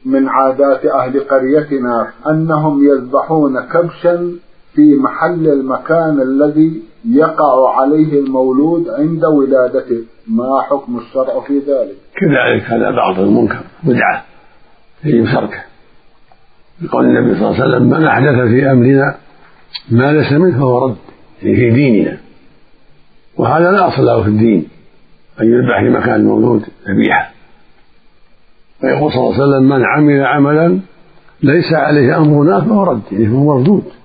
من عادات أهل قريتنا أنهم يذبحون كبشا في محل المكان الذي يقع عليه المولود عند ولادته، ما حكم الشرع في ذلك؟ كذلك هذا باطل منكر بدعة في شركه، يقول النبي صلى الله عليه وسلم: من أحدث في أمرنا ما ليس منه فهو رد، يعني في ديننا. وهذا لا أصل له في الدين أن يذبح في مكان المولود ذبيحة. ويقول صلى الله عليه وسلم: من عمل عملا ليس عليه أمرنا فهو رد، يعني فهو مردود.